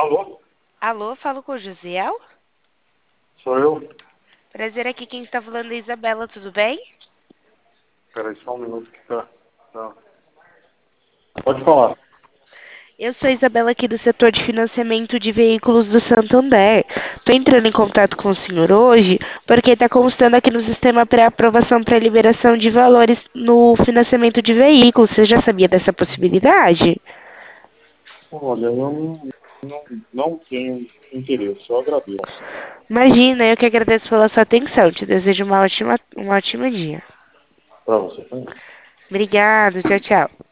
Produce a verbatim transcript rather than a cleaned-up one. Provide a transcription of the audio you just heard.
Alô? Alô, falo com o Josiel? Sou eu? Prazer, aqui quem está falando é a Isabela, tudo bem? Peraí, só um minuto que tá. tá. Pode falar. Eu sou a Isabela aqui do setor de financiamento de veículos do Santander. Estou entrando em contato com o senhor hoje porque está constando aqui no sistema pré-aprovação para liberação de valores no financiamento de veículos. Você já sabia dessa possibilidade? Olha, eu não, não, não tenho interesse, eu agradeço. Imagina, eu que agradeço pela sua atenção. Te desejo uma ótima, um ótimo dia. Para você também. Obrigada, tchau, tchau.